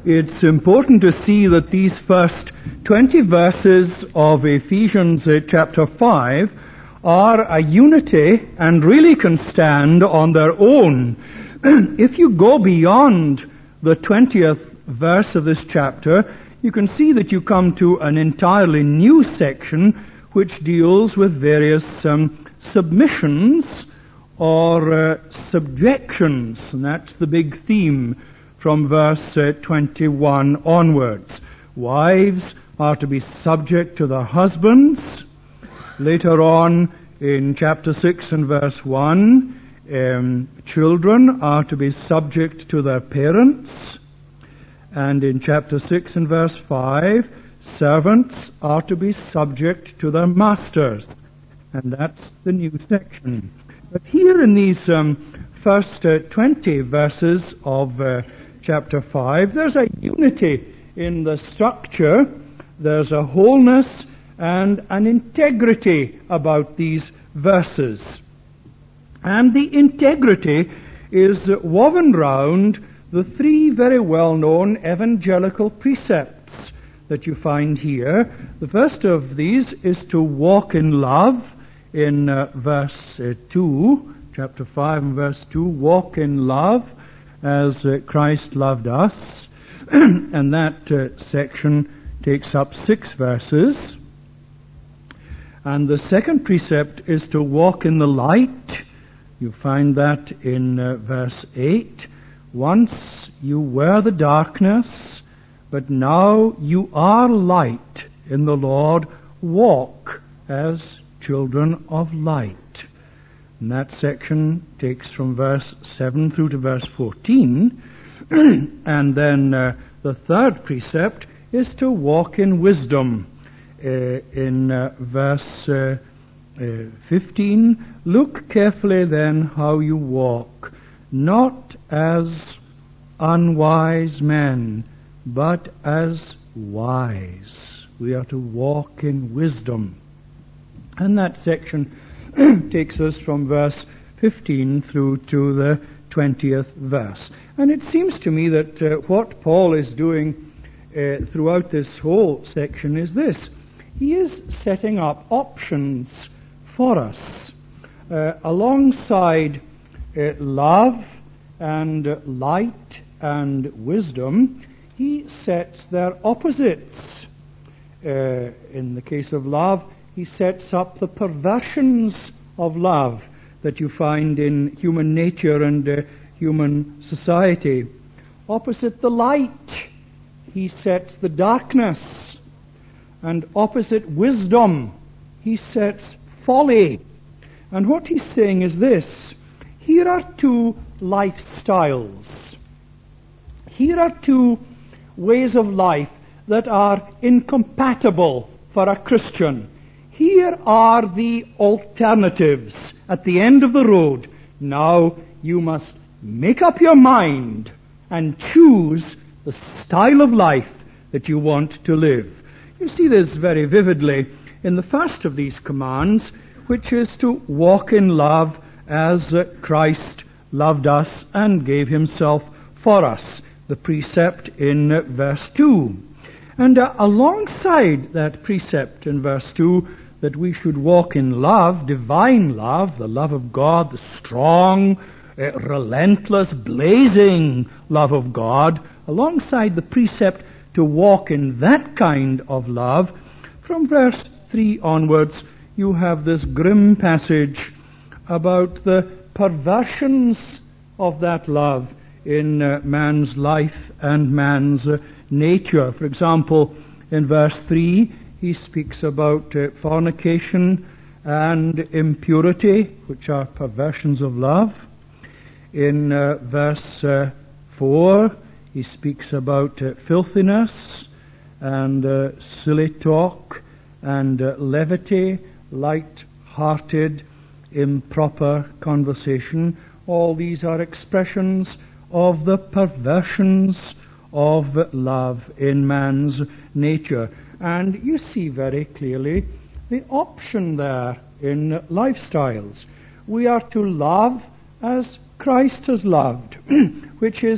it's important to see that these first 20 verses of Ephesians chapter 5 are a unity and really can stand on their own. If you go beyond the 20th verse of this chapter, you can see that you come to an entirely new section which deals with various submissions or subjections, and that's the big theme from verse 21 onwards. Wives are to be subject to their husbands. Later on in chapter 6 and verse 1, children are to be subject to their parents. And in chapter 6 and verse 5, servants are to be subject to their masters. And that's the new section. But here in these first 20 verses of chapter 5, there's a unity in the structure, there's a wholeness and an integrity about these verses. And the integrity is woven round the three very well-known evangelical precepts that you find here. The first of these is to walk in love in verse 2, chapter 5 and verse 2, walk in love as Christ loved us. And that section takes up 6 verses. And the second precept is to walk in the light. You find that in verse 8. Once you were the darkness, but now you are light in the Lord. Walk as children of light. And that section takes from verse 7 through to verse 14. And then the third precept is to walk in wisdom. In verse 15, look carefully then how you walk, not as unwise men, but as wise. We are to walk in wisdom. And that section takes us from verse 15 through to the 20th verse. And it seems to me that what Paul is doing throughout this whole section is this. He is setting up options for us. Alongside love and light and wisdom, he sets their opposites. In the case of love, he sets up the perversions of love that you find in human nature and human society. Opposite the light, he sets the darkness. And opposite wisdom, he sets folly. And what he's saying is this: here are two lifestyles. Here are two ways of life that are incompatible for a Christian. Here are the alternatives at the end of the road. Now you must make up your mind and choose the style of life that you want to live. You see this very vividly in the first of these commands, which is to walk in love as Christ loved us and gave himself for us, the precept in verse 2. And alongside that precept in verse 2, that we should walk in love, divine love, the love of God, the strong, relentless, blazing love of God, alongside the precept to walk in that kind of love, from verse 3 onwards, you have this grim passage about the perversions of that love in man's life and man's nature. For example, in verse 3, he speaks about fornication and impurity, which are perversions of love. In verse 4, he speaks about filthiness and silly talk and levity, light-hearted, improper conversation. All these are expressions of the perversions of love in man's nature. And you see very clearly the option there in lifestyles. We are to love as Christ has loved, which is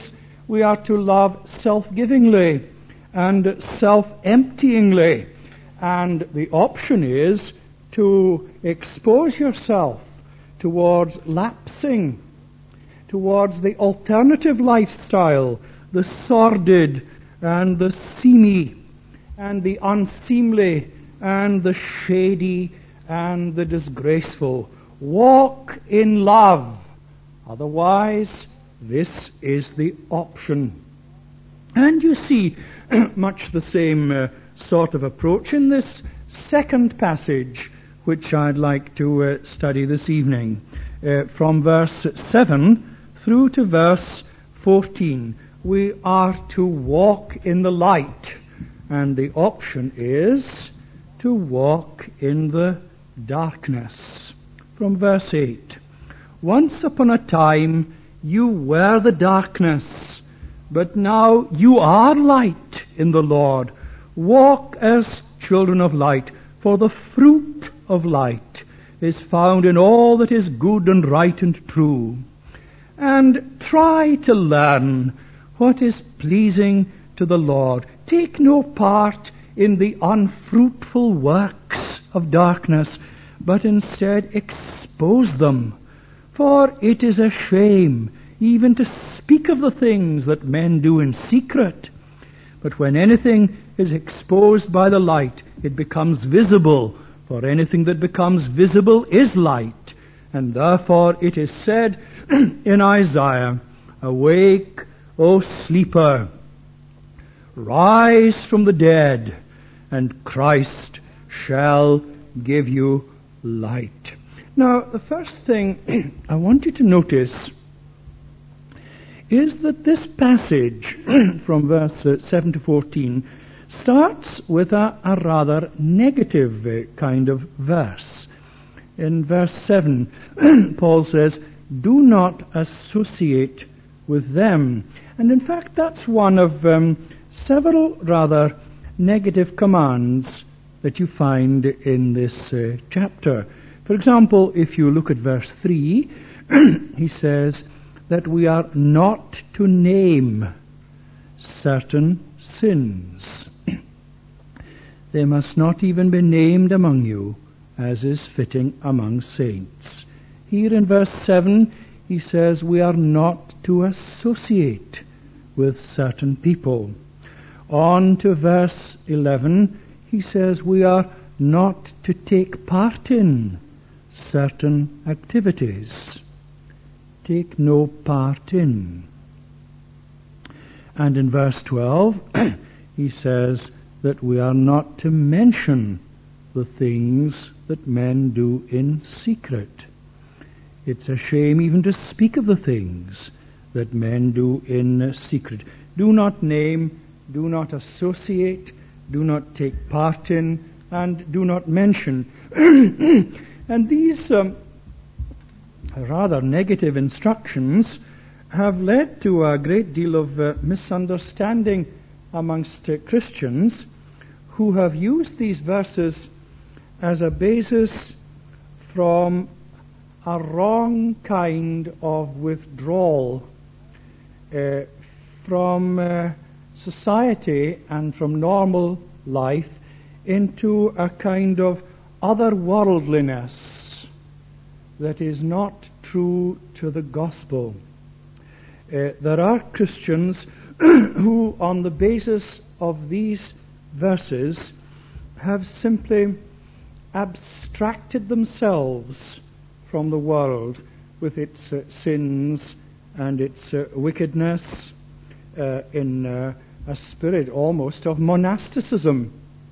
We are to love self-givingly and self-emptyingly. And the option is to expose yourself towards lapsing, towards the alternative lifestyle, the sordid and the seamy and the unseemly and the shady and the disgraceful. Walk in love. Otherwise, this is the option. And you see much the same sort of approach in this second passage, which I'd like to study this evening, from verse 7 through to verse 14. We are to walk in the light, and the option is to walk in the darkness. From verse 8, once upon a time you were the darkness, but now you are light in the Lord. Walk as children of light, for the fruit of light is found in all that is good and right and true. And try to learn what is pleasing to the Lord. Take no part in the unfruitful works of darkness, but instead expose them. For it is a shame even to speak of the things that men do in secret. But when anything is exposed by the light, it becomes visible. For anything that becomes visible is light. And therefore it is said in Isaiah, awake, O sleeper, rise from the dead, and Christ shall give you light. Now, the first thing I want you to notice is that this passage from verse 7 to 14 starts with a rather negative kind of verse. In verse 7, Paul says, do not associate with them. And in fact, that's one of several rather negative commands that you find in this chapter. For example, if you look at verse 3, he says that we are not to name certain sins. They must not even be named among you, as is fitting among saints. Here in verse 7, he says we are not to associate with certain people. On to verse 11, he says we are not to take part in certain activities. Take no part in. And in verse 12, he says that we are not to mention the things that men do in secret. It's a shame even to speak of the things that men do in secret. Do not name, do not associate, do not take part in, and do not mention. And these rather negative instructions have led to a great deal of misunderstanding amongst Christians who have used these verses as a basis from a wrong kind of withdrawal from society and from normal life into a kind of otherworldliness that is not true to the gospel. There are Christians who, on the basis of these verses, have simply abstracted themselves from the world with its sins and its wickedness in a spirit almost of monasticism.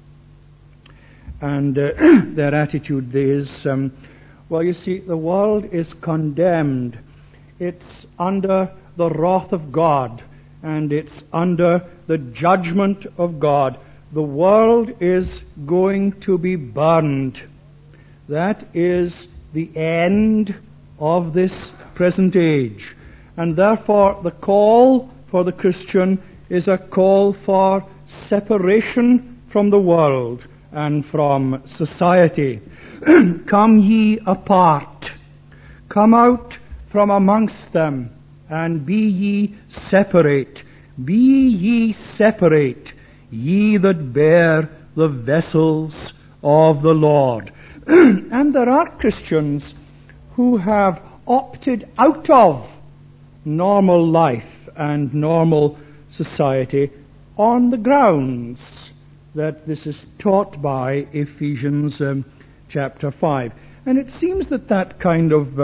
And their attitude is, well, you see, the world is condemned. It's under the wrath of God, and it's under the judgment of God. The world is going to be burned. That is the end of this present age. And therefore the call for the Christian is a call for separation from the world and from society. Come ye apart. Come out from amongst them, and be ye separate. Be ye separate, ye that bear the vessels of the Lord. And there are Christians who have opted out of normal life and normal society on the grounds that this is taught by Ephesians chapter 5. And it seems that that kind of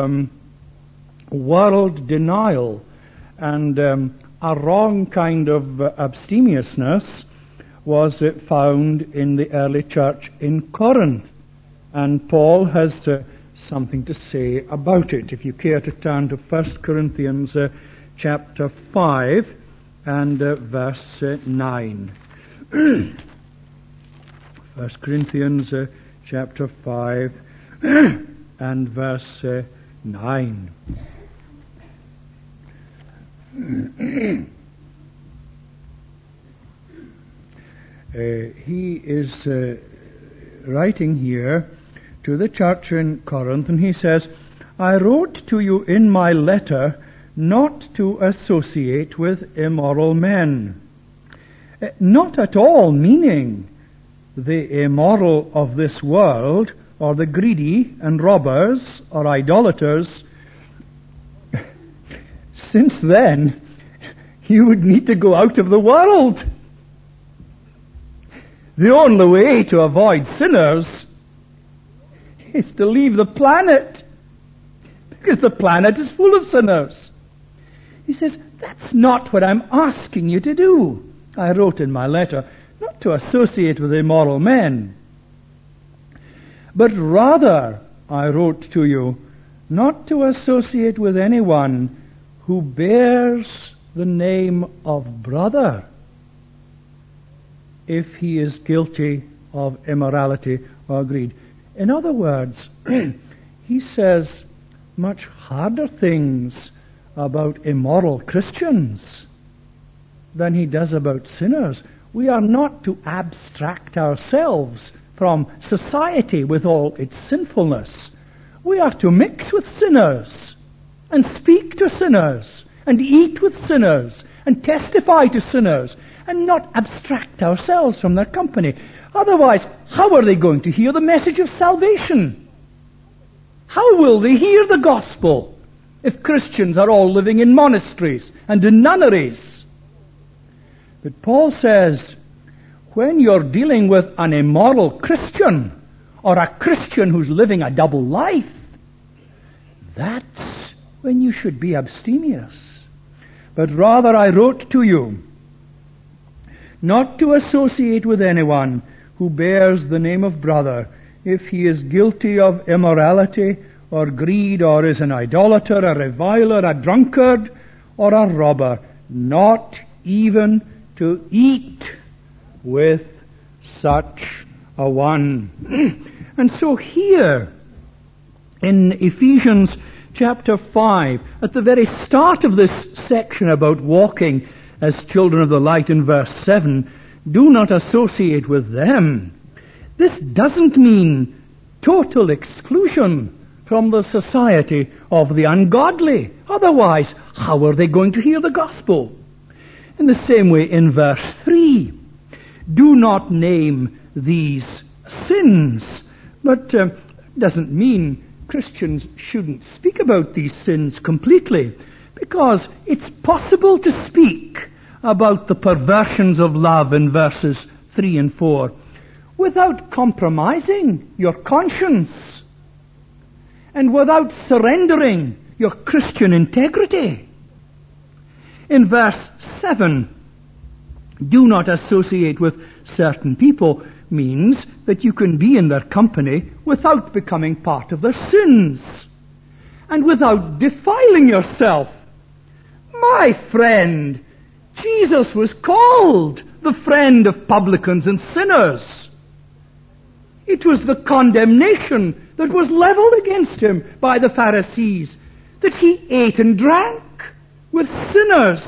world denial and a wrong kind of abstemiousness was found in the early church in Corinth. And Paul has something to say about it. If you care to turn to 1 Corinthians chapter 5 and verse 9. 1 Corinthians chapter 5 and verse 9. He is writing here to the church in Corinth, and he says, I wrote to you in my letter not to associate with immoral men. Not at all meaning the immoral of this world, or the greedy and robbers, or idolaters. Since then, you would need to go out of the world. The only way to avoid sinners is to leave the planet, because the planet is full of sinners. He says, that's not what I'm asking you to do. I wrote in my letter not to associate with immoral men, but rather I wrote to you not to associate with anyone who bears the name of brother if he is guilty of immorality or greed. In other words, he says much harder things about immoral Christians than he does about sinners. We are not to abstract ourselves from society with all its sinfulness. We are to mix with sinners and speak to sinners and eat with sinners and testify to sinners and not abstract ourselves from their company. Otherwise, how are they going to hear the message of salvation? How will they hear the gospel if Christians are all living in monasteries and in nunneries? But Paul says, when you're dealing with an immoral Christian, or a Christian who's living a double life, that's when you should be abstemious. But rather I wrote to you not to associate with anyone who bears the name of brother, if he is guilty of immorality or greed, or is an idolater, a reviler, a drunkard, or a robber, not even to eat with such a one. And so here in Ephesians chapter 5, at the very start of this section about walking as children of the light in verse 7, do not associate with them. This doesn't mean total exclusion from the society of the ungodly. Otherwise, how are they going to hear the gospel? In the same way, in verse 3, do not name these sins. But doesn't mean Christians shouldn't speak about these sins completely, because it's possible to speak about the perversions of love in verses 3 and 4 without compromising your conscience and without surrendering your Christian integrity. In verse 7, do not associate with certain people means that you can be in their company without becoming part of their sins and without defiling yourself. My friend, Jesus was called the friend of publicans and sinners. It was the condemnation that was leveled against him by the Pharisees, that he ate and drank with sinners.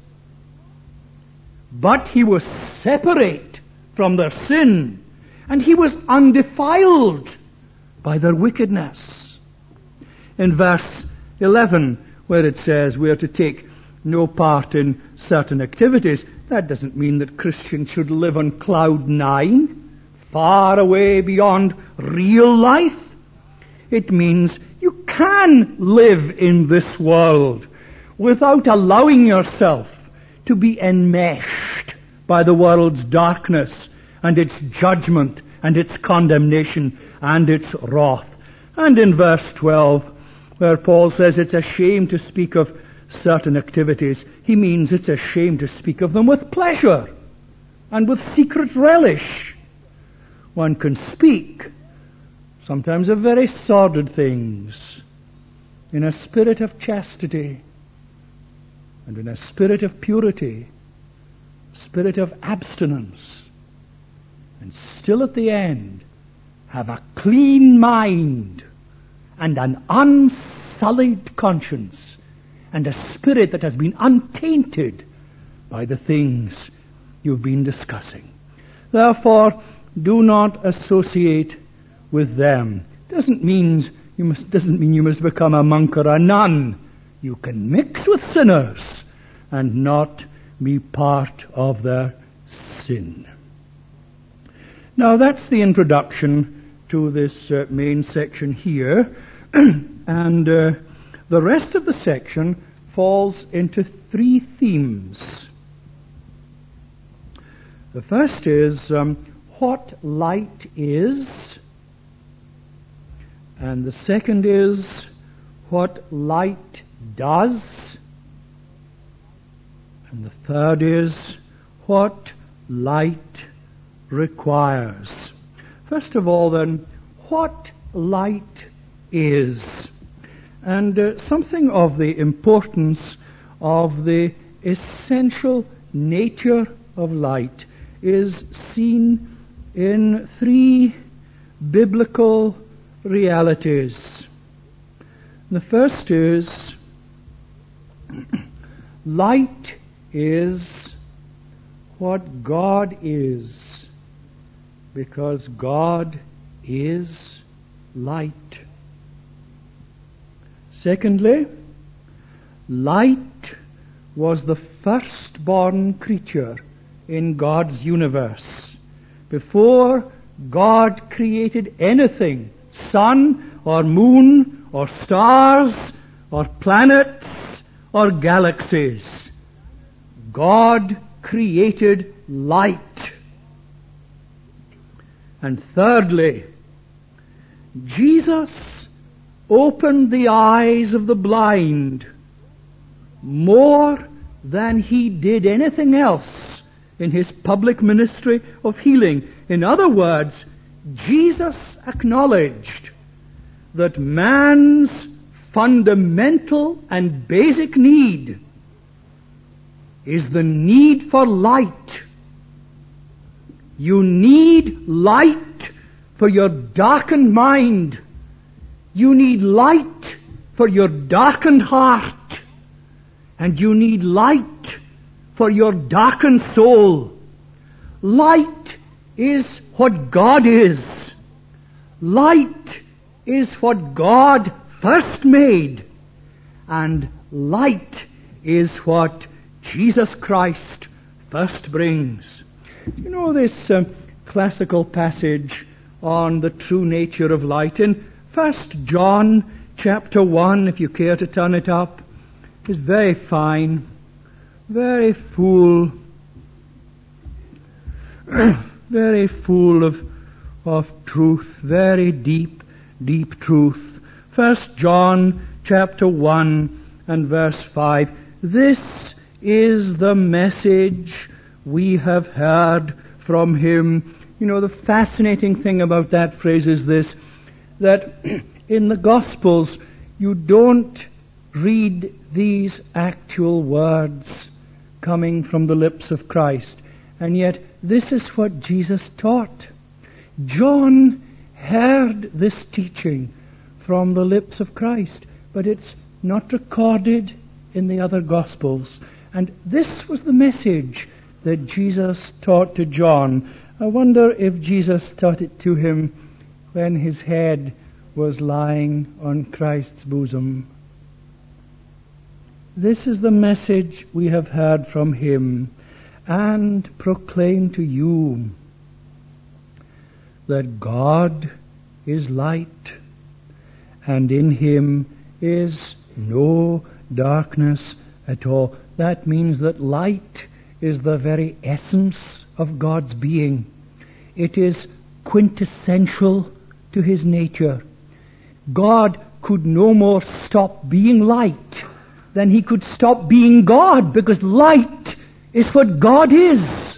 But he was separate from their sin, and he was undefiled by their wickedness. In verse 11, where it says we are to take no part in certain activities, that doesn't mean that Christians should live on cloud nine, far away beyond real life. It means you can live in this world without allowing yourself to be enmeshed by the world's darkness and its judgment and its condemnation and its wrath. And in verse 12, where Paul says it's a shame to speak of certain activities, he means it's a shame to speak of them with pleasure and with secret relish. One can speak sometimes of very sordid things in a spirit of chastity and in a spirit of purity, spirit of abstinence, and still at the end have a clean mind and an unsullied conscience and a spirit that has been untainted by the things you've been discussing. Therefore, do not associate with them. Doesn't mean you must become a monk or a nun. You can mix with sinners and not be part of their sin. Now that's the introduction to this main section here, and the rest of the section falls into three themes. The first is what light is, and the second is what light does, and the third is what light requires. First of all, then, what light is, and something of the importance of the essential nature of light is seen in three biblical realities. The first is light is what God is, because God is light. Secondly, light was the firstborn creature in God's universe. Before God created anything, sun or moon or stars or planets or galaxies, God created light. And thirdly, Jesus opened the eyes of the blind more than he did anything else in his public ministry of healing. In other words, Jesus acknowledged that man's fundamental and basic need is the need for light. You need light for your darkened mind. You need light for your darkened heart. And you need light for your darkened soul. Light is what God is. Light is what God first made. And light is what Jesus Christ first brings. You know this classical passage on the true nature of light in 1 John chapter 1, if you care to turn it up, is very fine, very full, very full of truth, very deep truth. 1 John chapter 1 and verse 5. This is the message we have heard from him. You know, the fascinating thing about that phrase is this, that in the Gospels you don't read these actual words coming from the lips of Christ, and yet this is what Jesus taught. John heard this teaching from the lips of Christ, but it's not recorded in the other Gospels. And this was the message that Jesus taught to John. I wonder if Jesus taught it to him when his head was lying on Christ's bosom. This is the message we have heard from him and proclaim to you, that God is light, and in him is no darkness at all. That means that light is the very essence of God's being. It is quintessential to his nature. God could no more stop being light than he could stop being God, because light is what God is.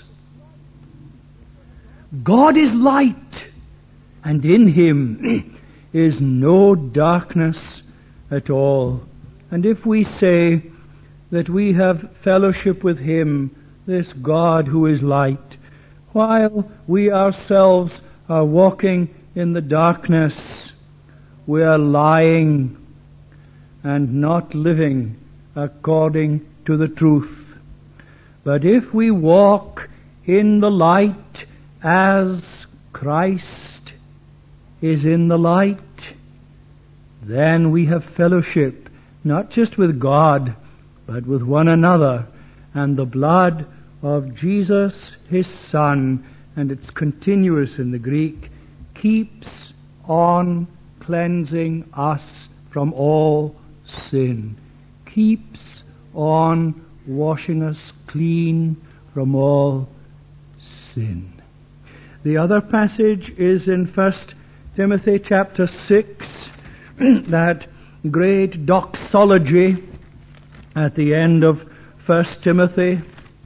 God is light, and in him is no darkness at all. And if we say that we have fellowship with him, this God who is light, while we ourselves are walking in the darkness, we are lying and not living according to the truth. But if we walk in the light as Christ is in the light, then we have fellowship, not just with God, but with one another. And the blood of Jesus, his Son, and it's continuous in the Greek, keeps on cleansing us from all sin. Keeps on washing us clean from all sin. The other passage is in 1 Timothy chapter 6, that great doxology at the end of 1 Timothy.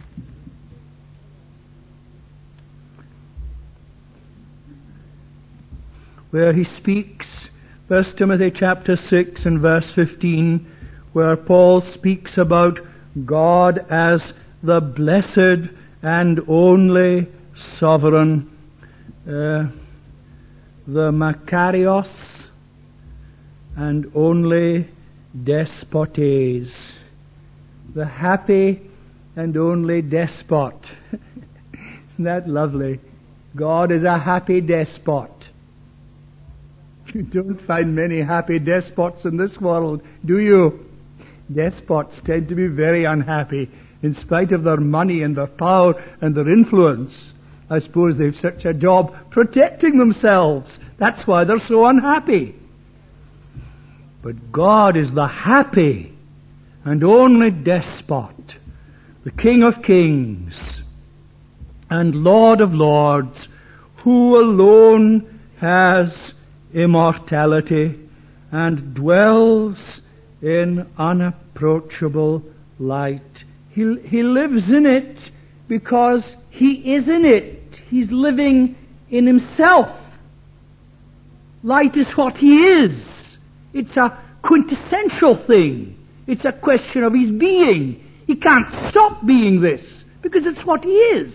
Where he speaks, 1 Timothy chapter 6 and verse 15, where Paul speaks about God as the blessed and only sovereign, the Makarios and only despotes, the happy and only despot. Isn't that lovely? God is a happy despot. You don't find many happy despots in this world, do you? Despots tend to be very unhappy in spite of their money and their power and their influence. I suppose they've such a job protecting themselves. That's why they're so unhappy. But God is the happy and only despot, the King of kings and Lord of lords, who alone has immortality and dwells in unapproachable light. He lives in it because he is in it. He's living in himself. Light is what he is. It's a quintessential thing. It's a question of his being. He can't stop being this because it's what he is.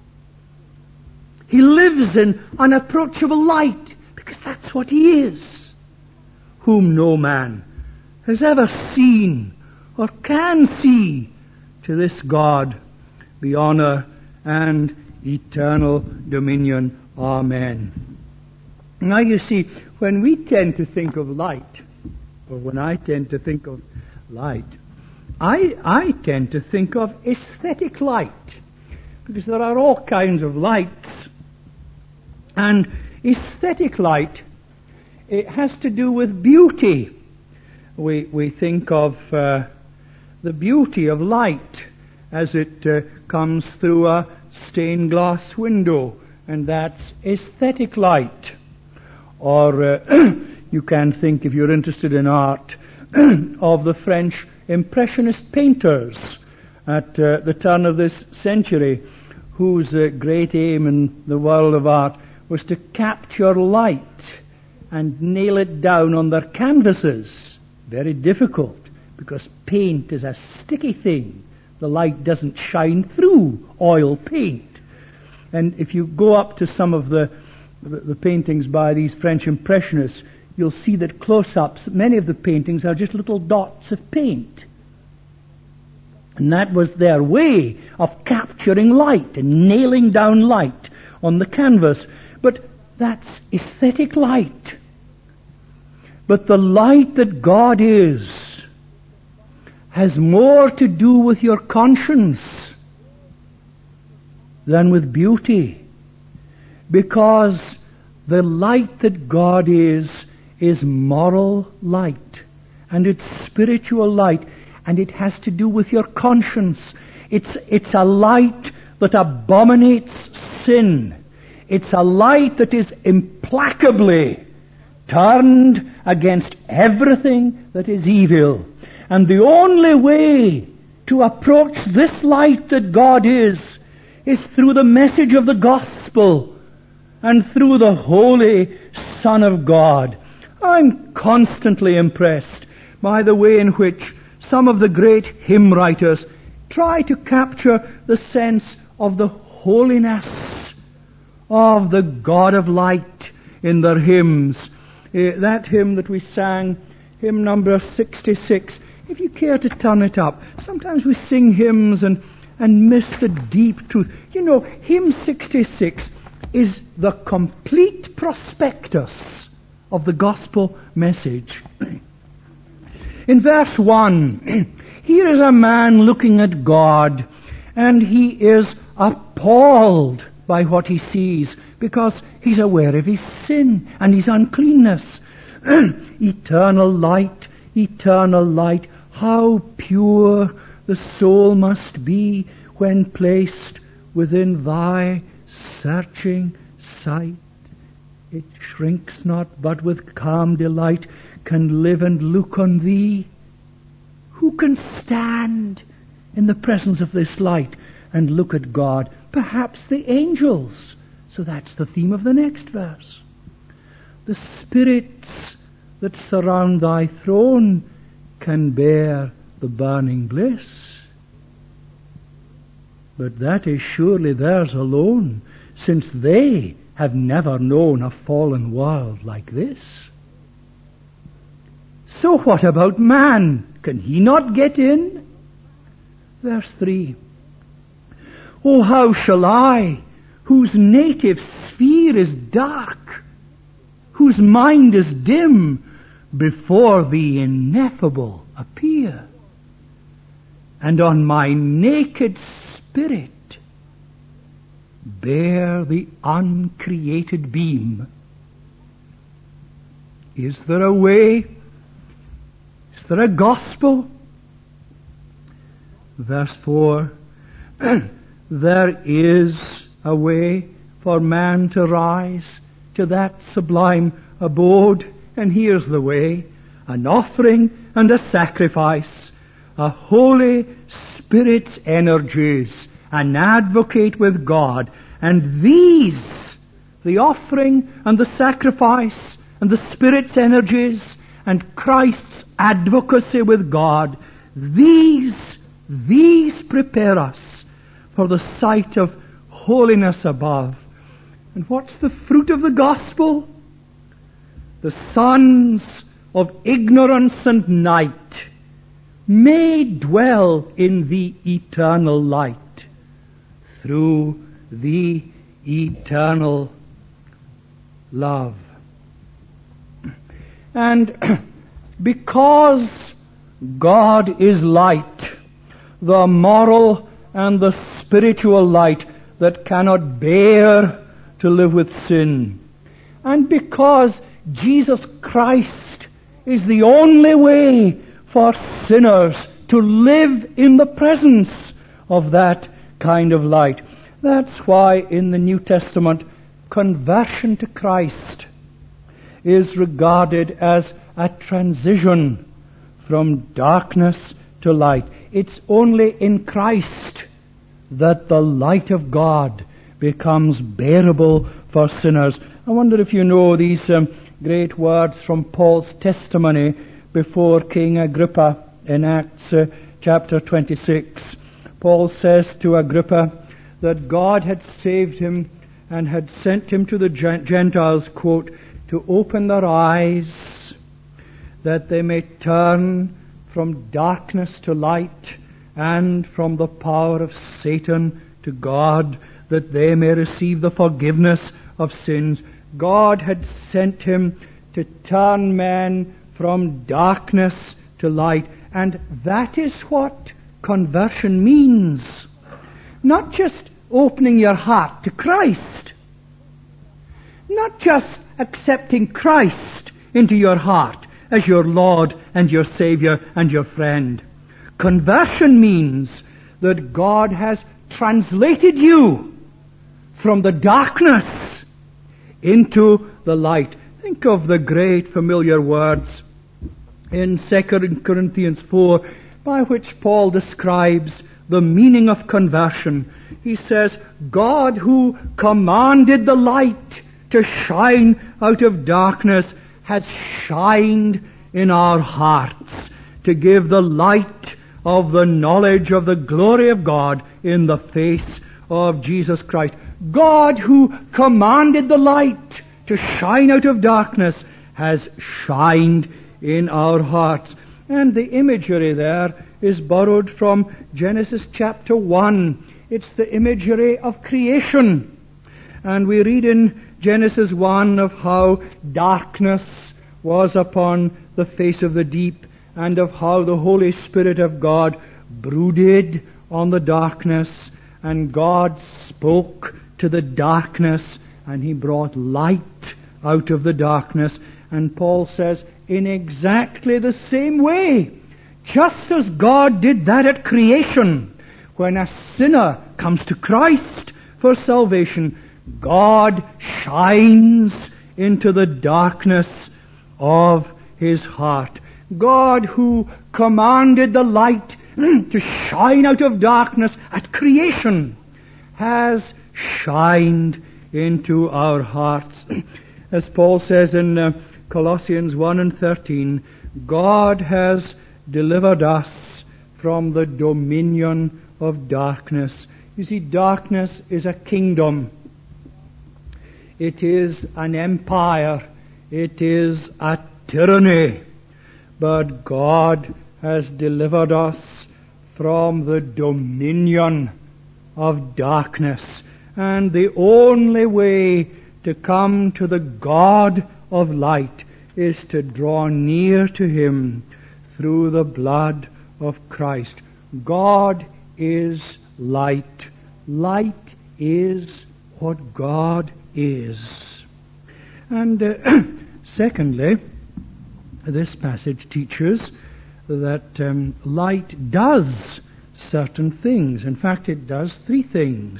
He lives in unapproachable light because that's what he is, whom no man has ever seen or can see. To this God be honor and eternal dominion. Amen. Now you see, when we tend to think of light, or when I tend to think of light, I tend to think of aesthetic light, because there are all kinds of lights. And aesthetic light, it has to do with beauty. We think of the beauty of light as it comes through a stained glass window, and that's aesthetic light. Or you can think, if you're interested in art, of the French Impressionist painters at the turn of this century, whose great aim in the world of art was to capture light and nail it down on their canvases. Very difficult, because paint is a sticky thing. The light doesn't shine through oil paint. And if you go up to some of the paintings by these French Impressionists, you'll see that close-ups, many of the paintings are just little dots of paint. And that was their way of capturing light and nailing down light on the canvas. But that's aesthetic light. But the light that God is has more to do with your conscience than with beauty, because the light that God is moral light, and it's spiritual light, and it has to do with your conscience. It's a light that abominates sin. It's a light that is implacably turned against everything that is evil. And the only way to approach this light that God is through the message of the gospel and through the Holy Son of God. I'm constantly impressed by the way in which some of the great hymn writers try to capture the sense of the holiness of the God of light in their hymns. That hymn that we sang, hymn number 66, if you care to turn it up. Sometimes we sing hymns and miss the deep truth. You know, hymn 66 is the complete prospectus of the gospel message. In verse 1, here is a man looking at God, and he is appalled by what he sees, because he's aware of his sin and his uncleanness. Eternal light, how pure the soul must be when placed within thy searching sight. It shrinks not, but with calm delight can live and look on thee. Who can stand in the presence of this light and look at God? Perhaps the angels. So that's the theme of the next verse. The spirits that surround thy throne can bear the burning bliss. But that is surely theirs alone, since they have never known a fallen world like this. So what about man? Can he not get in? Verse 3. Oh, how shall I, whose native sphere is dark, whose mind is dim, before the ineffable appear, and on my naked spirit bear the uncreated beam? Is there a way? Is there a gospel? Verse 4, there is a way for man to rise to that sublime abode, and here's the way: an offering and a sacrifice, a Holy Spirit's energies, an advocate with God, and these, the offering and the sacrifice and the Spirit's energies and Christ's advocacy with God, these prepare us for the sight of holiness above. And what's the fruit of the gospel? The sons of ignorance and night may dwell in the eternal light through the eternal love. And because God is light, the moral and the spiritual light that cannot bear to live with sin, and because Jesus Christ is the only way for sinners to live in the presence of that kind of light. That's why in the New Testament, conversion to Christ is regarded as a transition from darkness to light. It's only in Christ that the light of God becomes bearable for sinners. I wonder if you know these great words from Paul's testimony before King Agrippa in Acts chapter 26. Paul says to Agrippa that God had saved him and had sent him to the Gentiles, quote, to open their eyes that they may turn from darkness to light and from the power of Satan to God, that they may receive the forgiveness of sins. God had sent him to turn men from darkness to light And that is what conversion means. Not just opening your heart to Christ. Not just accepting Christ into your heart as your Lord and your Savior and your friend. Conversion means that God has translated you from the darkness into the light. Think of the great familiar words in 2 Corinthians 4 by which Paul describes the meaning of conversion. He says, God who commanded the light to shine out of darkness has shined in our hearts to give the light of the knowledge of the glory of God in the face of Jesus Christ. God who commanded the light to shine out of darkness has shined in our hearts. And the imagery there is borrowed from Genesis chapter 1. It's the imagery of creation. And we read in Genesis 1 of how darkness was upon the face of the deep, and of how the Holy Spirit of God brooded on the darkness, and God spoke to the darkness, and He brought light out of the darkness. And Paul says, in exactly the same way, just as God did that at creation, when a sinner comes to Christ for salvation, God shines into the darkness of his heart. God who commanded the light to shine out of darkness at creation has shined into our hearts. As Paul says in Colossians 1 and 13, God has delivered us from the dominion of darkness. You see, darkness is a kingdom. It is an empire. It is a tyranny. But God has delivered us from the dominion of darkness. And the only way to come to the God of light is to draw near to Him through the blood of Christ. God is light. Light is what God is. And secondly, this passage teaches that light does certain things. In fact, it does three things.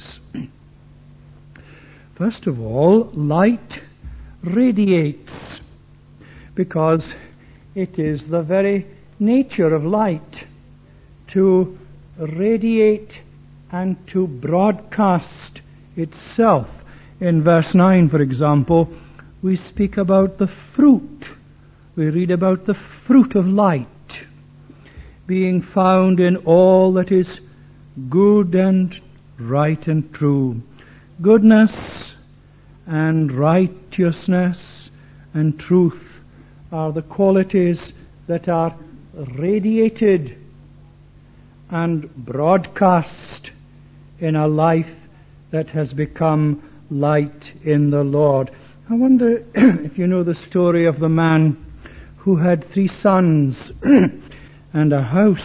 First of all, light radiates, because it is the very nature of light to radiate and to broadcast itself. In verse 9, for example, we speak about the fruit. We read about the fruit of light being found in all that is good and right and true. Goodness and righteousness and truth are the qualities that are radiated and broadcast in a life that has become light in the Lord. I wonder if you know the story of the man who had 3 sons and a house.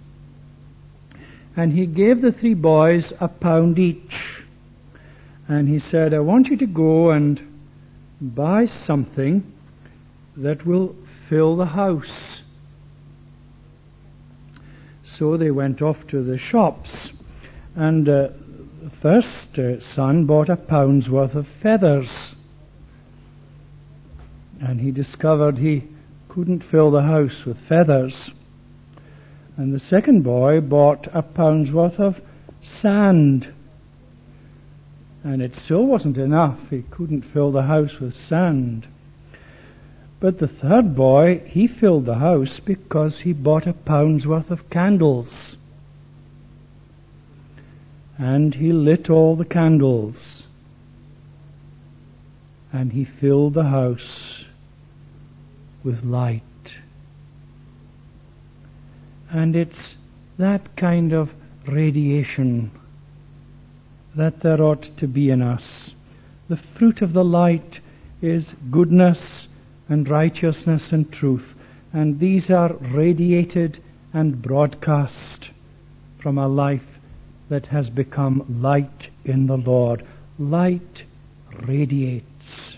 And he gave the 3 boys £1 each. And he said, I want you to go and buy something that will fill the house. So they went off to the shops. And the first son bought £1 worth of feathers. And he discovered he couldn't fill the house with feathers. And the second boy bought £1 worth of sand. And it still wasn't enough. He couldn't fill the house with sand. But the third boy, he filled the house because he bought £1 worth of candles. And he lit all the candles. And he filled the house with light. And it's that kind of radiation that there ought to be in us. The fruit of the light is goodness and righteousness and truth. And these are radiated and broadcast from a life that has become light in the Lord. Light radiates.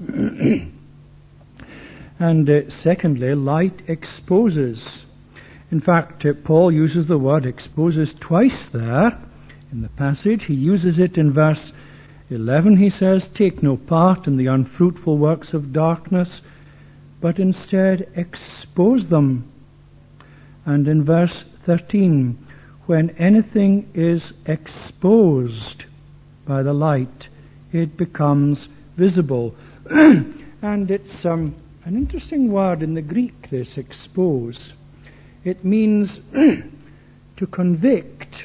And secondly, light exposes. In fact, Paul uses the word exposes twice there in the passage. He uses it in verse 11. He says, "Take no part in the unfruitful works of darkness, but instead expose them." And in verse 13, when anything is exposed by the light, it becomes visible. And it's an interesting word in the Greek, this expose. It means to convict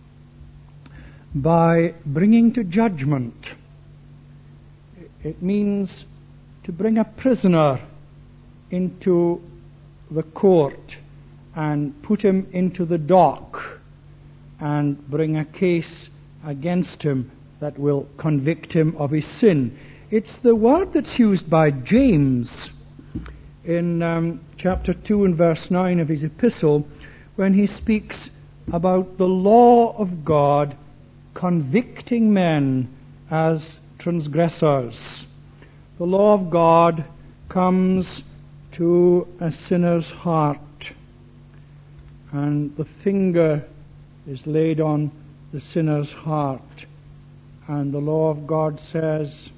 by bringing to judgment. It means to bring a prisoner into the court and put him into the dock and bring a case against him that will convict him of his sin. It's the word that's used by James in chapter 2 and verse 9 of his epistle, when he speaks about the law of God convicting men as transgressors. The law of God comes to a sinner's heart, and the finger is laid on the sinner's heart, and the law of God says,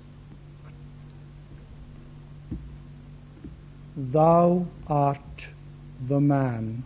"Thou art the man."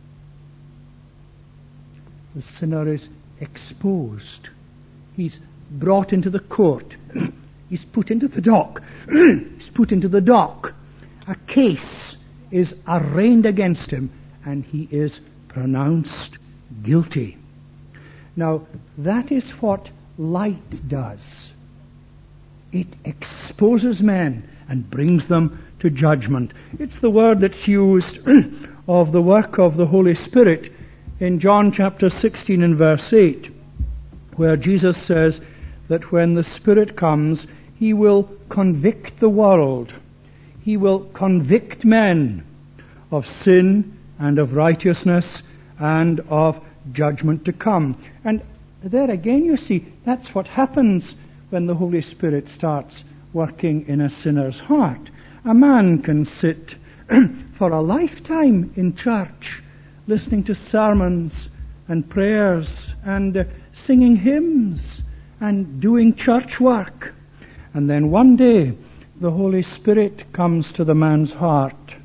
The sinner is exposed. He's brought into the court. He's put into the dock. He's put into the dock. A case is arraigned against him, and he is pronounced guilty. Now, that is what light does. It exposes men and brings them to judgment. It's the word that's used of the work of the Holy Spirit in John chapter 16 and verse 8, where Jesus says that when the Spirit comes, He will convict the world. He will convict men of sin and of righteousness and of judgment to come. And there again, you see, that's what happens when the Holy Spirit starts working in a sinner's heart. A man can sit for a lifetime in church, listening to sermons and prayers and singing hymns and doing church work. And then one day, the Holy Spirit comes to the man's heart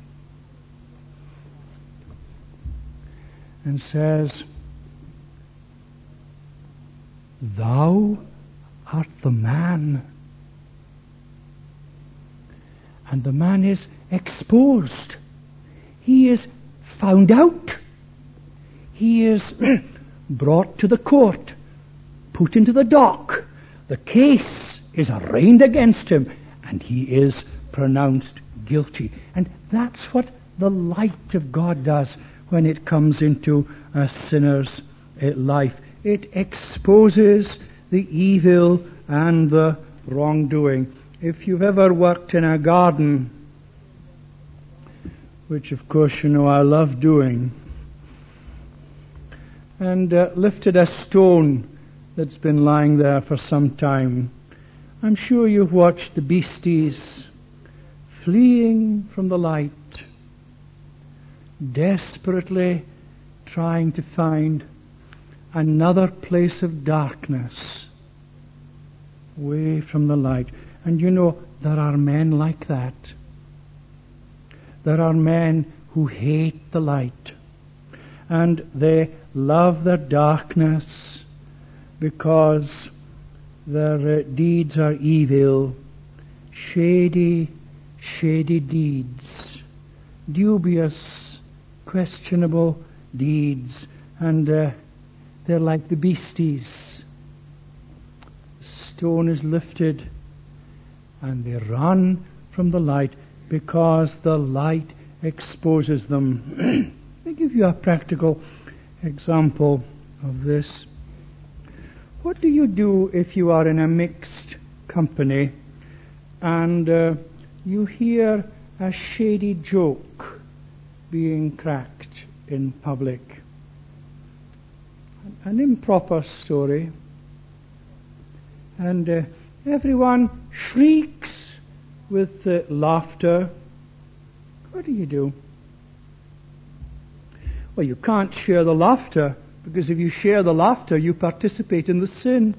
and says, "Thou art the man." And the man is exposed. He is found out. He is brought to the court, put into the dock. The case is arraigned against him, and he is pronounced guilty. And that's what the light of God does when it comes into a sinner's life. It exposes the evil and the wrongdoing. If you've ever worked in a garden, which of course you know I love doing, and lifted a stone that's been lying there for some time, I'm sure you've watched the beasties fleeing from the light, desperately trying to find another place of darkness away from the light. And you know, there are men like that. There are men who hate the light, and they love their darkness because their deeds are evil, shady deeds, dubious, questionable deeds, and they're like the beasties. The stone is lifted, and they run from the light because the light exposes them. Let me give you a practical example of this. What do you do if you are in a mixed company and you hear a shady joke being cracked in public. An improper story. And everyone shrieks with laughter. What do? Well, you can't share the laughter, because if you share the laughter, you participate in the sin.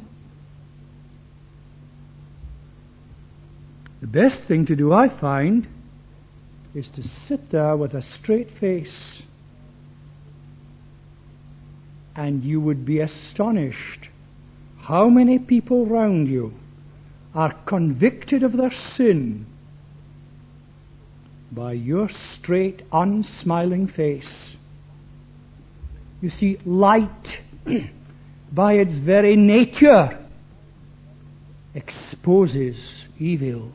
The best thing to do, I find, is to sit there with a straight face, and you would be astonished how many people round you are convicted of their sin by your straight, unsmiling face. You see, light, by its very nature, exposes evil.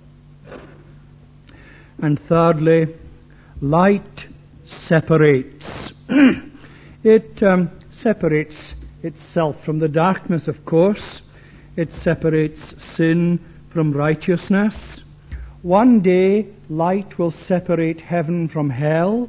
And thirdly, light separates. It separates itself from the darkness, of course. It separates sin from righteousness. One day, light will separate heaven from hell.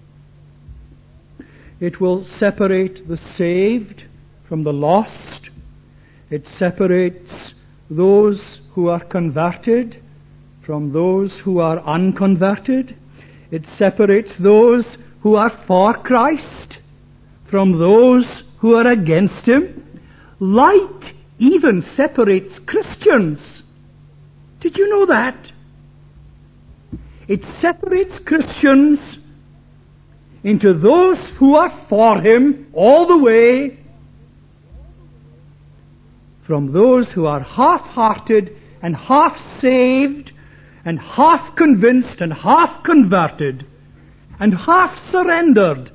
It will separate the saved from the lost. It separates those who are converted from those who are unconverted. It separates those who are for Christ from those who are against Him. Light even separates Christians. Did you know that? It separates Christians into those who are for Him all the way from those who are half-hearted and half-saved and half-convinced and half-converted and half-surrendered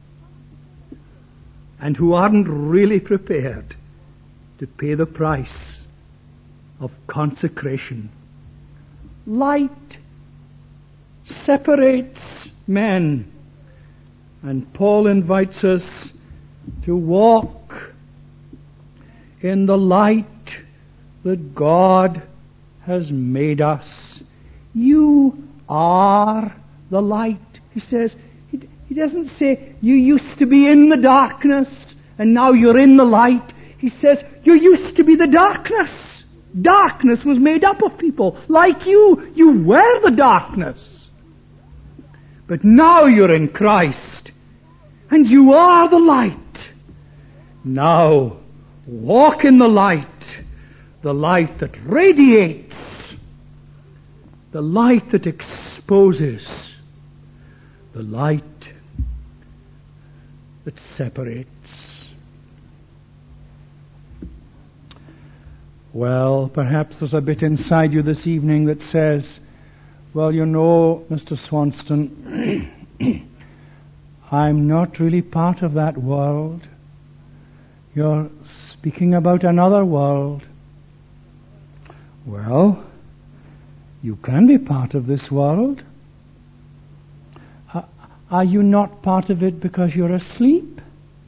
and who aren't really prepared to pay the price of consecration. Light separates men, and Paul invites us to walk in the light that God has made us. You are the light. He says, he doesn't say you used to be in the darkness and now you're in the light. He says you used to be the darkness. Darkness was made up of people like you. You were the darkness. But now you're in Christ and you are the light. Now walk in the light that radiates, the light that exposes, the light that separates. Well, perhaps there's a bit inside you this evening that says, well, you know, Mr. Swanston, I'm not really part of that world. You're speaking about another world. Well, you can be part of this world. Are you not part of it because you're asleep?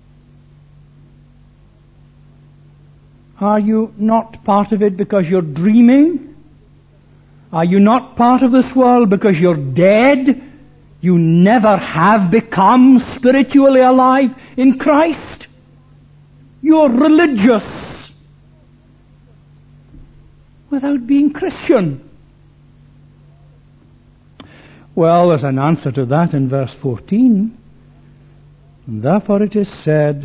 Are you not part of it because you're dreaming? Are you not part of this world because you're dead? You never have become spiritually alive in Christ. You're religious without being Christian. Well, there's an answer to that in verse 14. And therefore it is said,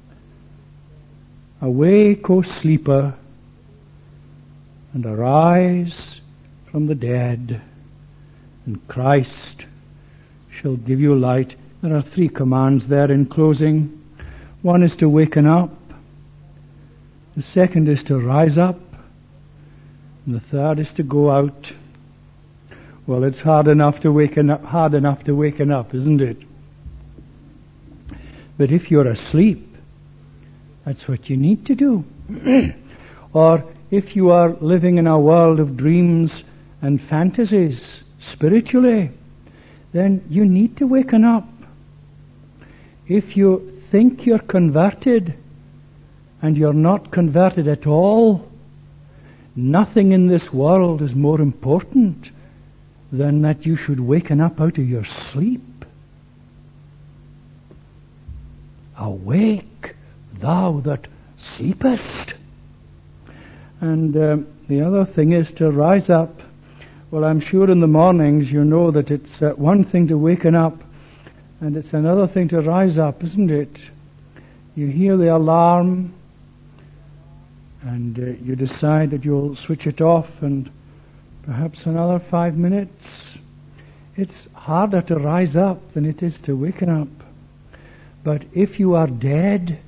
awake, O sleeper, and arise from the dead, and Christ shall give you light. There are 3 commands there in closing. One is to waken up. The second is to rise up. And the third is to go out. Well, it's hard enough to waken up, isn't it? But if you're asleep, that's what you need to do. Or if you are living in a world of dreams and fantasies spiritually, then you need to waken up. If you think you're converted and you're not converted at all, nothing in this world is more important than that you should waken up out of your sleep. awake, thou that sleepest. And the other thing is to rise up. Well, I'm sure in the mornings you know that it's one thing to waken up, and it's another thing to rise up, isn't it? You hear the alarm, and you decide that you'll switch it off, and perhaps another 5 minutes. It's harder to rise up than it is to waken up. But if you are dead,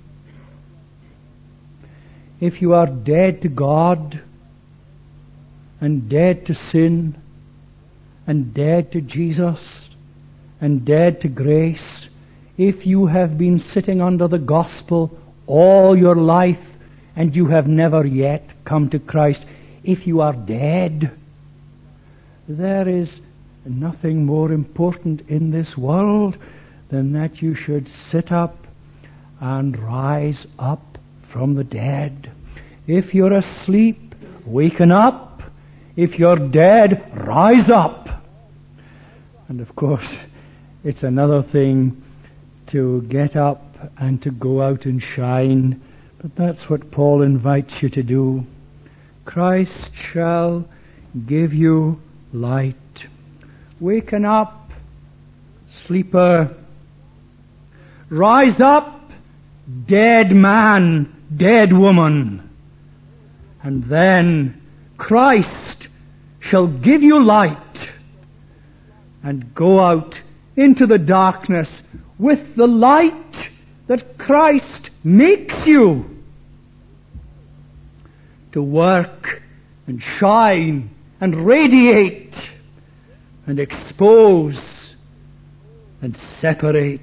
to God, and dead to sin, and dead to Jesus, and dead to grace, if you have been sitting under the gospel all your life, and you have never yet come to Christ, if you are dead, there is nothing more important in this world than that you should sit up and rise up from the dead. If you're asleep, waken up. If you're dead, rise up. And of course, it's another thing to get up and to go out and shine, but that's what Paul invites you to do. Christ shall give you light. Waken up, sleeper. Rise up, dead man, dead woman. And then Christ shall give you light, and go out into the darkness with the light that Christ makes you to work and shine and radiate and expose and separate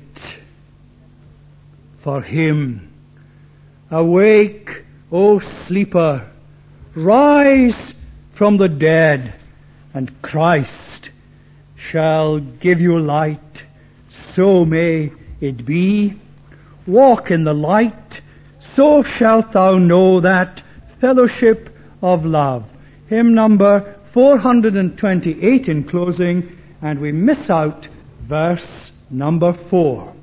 for Him. Awake, O sleeper, rise from the dead, and Christ shall give you light. So may it be. Walk in the light, so shalt thou know that fellowship of love. Hymn number 428 in closing, and we miss out verse number 4.